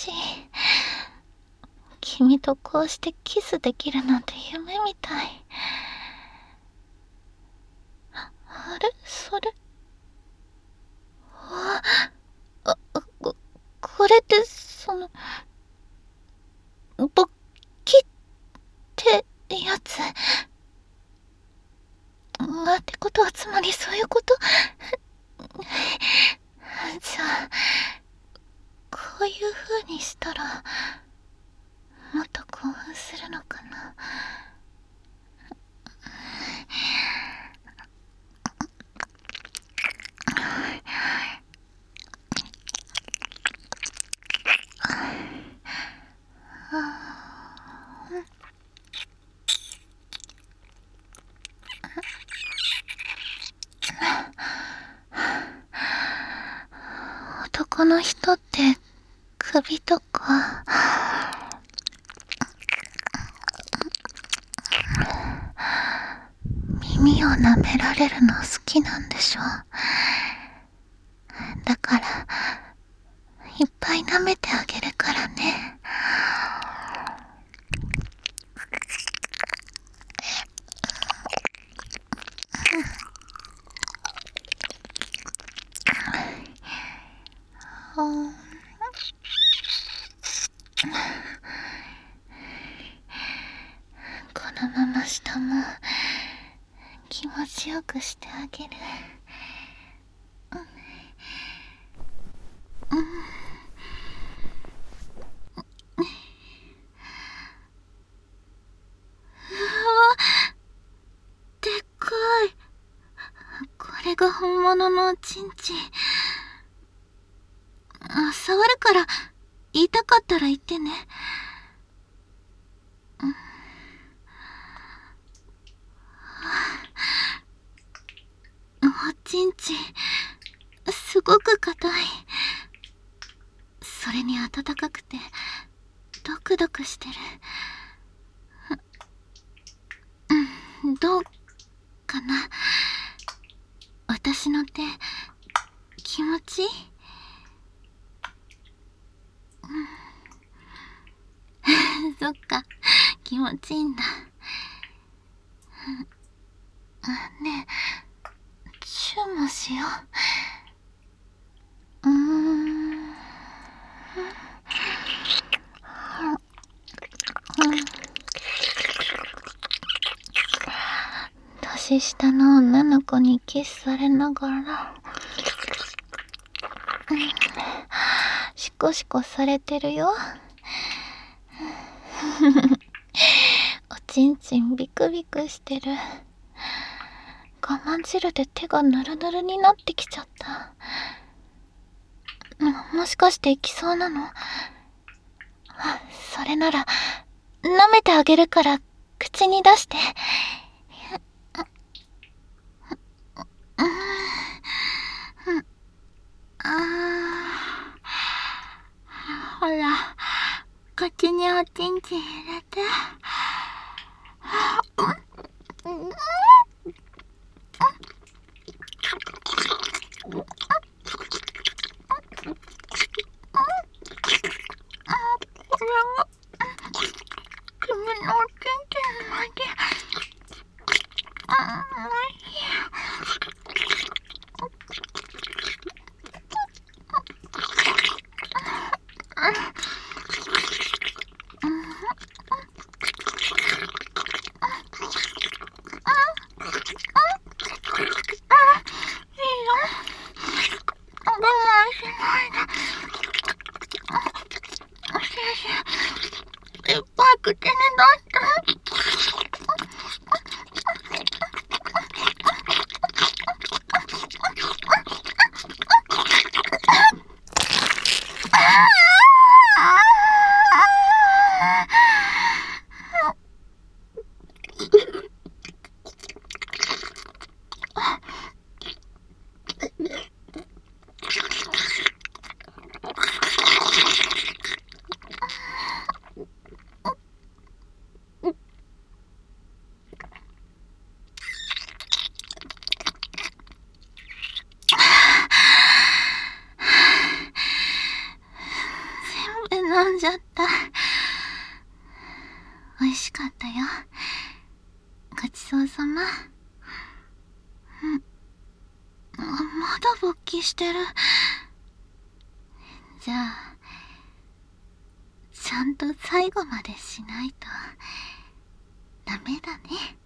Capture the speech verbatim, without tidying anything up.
しい。君とこうしてキスできるなんて夢みたい。あれそれ。あ、あ、こ、これってその、勃起ってやつ。あ、ってことはつまりそういうこと？じゃあ、こういう風にしたら、もっと興奮するのかな。男の人って首とか耳を舐められるの好きなんでしょ。だからいっぱい舐めてあげるからね。このまま下も気持ちよくしてあげる。うん、うん、うわ、でっかい。これが本物のおちんちん。あ、触るから言いたかったら言ってね。うん、おちんちんすごく硬い。それに暖かくてドクドクしてる。うん、どうかな。私の手気持ちいい？うん、そっか、気持ちいいんだ。あ、ねえ、チューもしよう。うーん、年下の女の子にキスされながら、うん、シコシコされてるよ。おちんちんビクビクしてる。我慢汁で手がヌルヌルになってきちゃった。もしかしていきそうなの？それなら舐めてあげるから口に出して。うん、あー、ほら、口におちんちん入れて。うん、これは君のおちんちんまで。あ、おいしい。いっぱい口に出して。 飲んじゃった。美味しかったよ。ごちそうさま。うん。まだ勃起してる。じゃあ、ちゃんと最後までしないとダメだね。